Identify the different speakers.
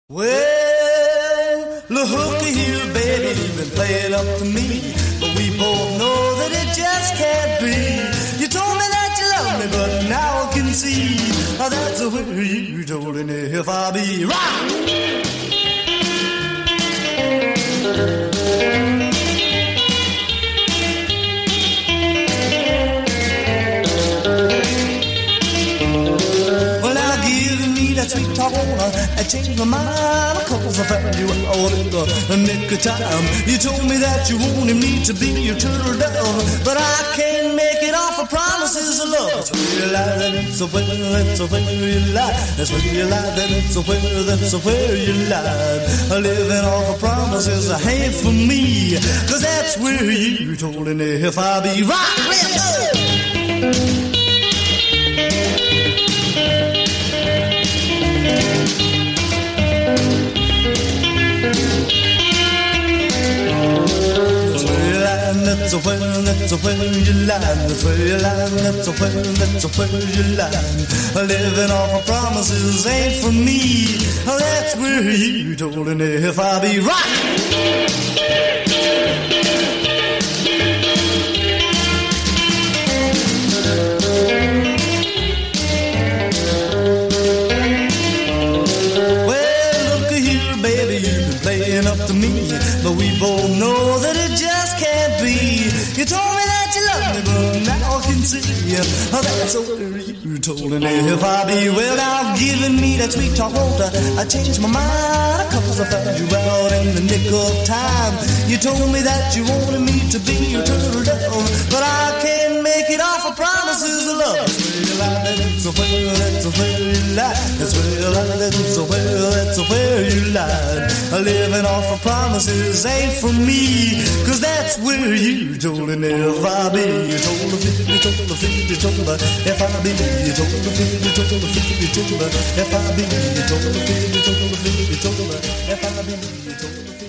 Speaker 1: Well, looky here, baby, you've been playing up to me, but we both know that it just can't be. You told me that you love me, but now I can see that's the way you told me if I be right. That sweet talk I changed my mind, cause I found you out in the nick of time. You told me that you wanted me to be your turtle dove, but I can't make it off of promises of love. That's where you lie, that's where you lie. That's where you lie, that's where you lie. Living off of promises ain't for me, cause that's where you told me if I be right. Let's go! That's where you lie, that's where you lie, that's where you lie. Living off of promises ain't for me. That's where you told me if I be right. Up to me, but we both know that it just can't be. You told me that you love me, but now I can see that's what you told me if I be. Well, now giving me that sweet talk water, I changed my mind, cause I found you out in the nick of time. You told me that you wanted me to be your turtle dove, but I can't make it off of promises of love. That's where you lie, that's where you lie, that's where you lie, that's where you lie. Living off of promises ain't for me, cause that's where you told me if I be. You told me, you told me, you told me if I be. You told me, you told me, you told me if I be. You told me, you told me, you told me if I be. You told me.